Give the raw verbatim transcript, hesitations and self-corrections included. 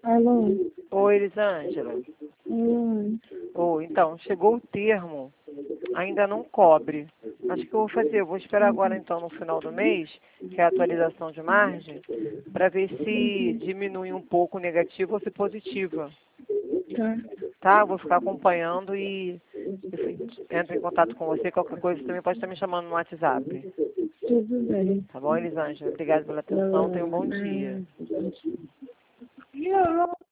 Alô? Oi, Elisângela. Hum, Oi, então, chegou o termo, ainda não cobre. Acho que eu vou fazer, eu vou esperar agora então no final do mês, que é a atualização de margem, para ver se diminui um pouco o negativo ou se positiva. tá. Tá? Vou ficar acompanhando e, enfim, entro em contato com você, qualquer coisa você também pode estar me chamando no WhatsApp. Tudo bem. Tá bom, Elisângela? Obrigada pela atenção, tenha um bom dia. Ah,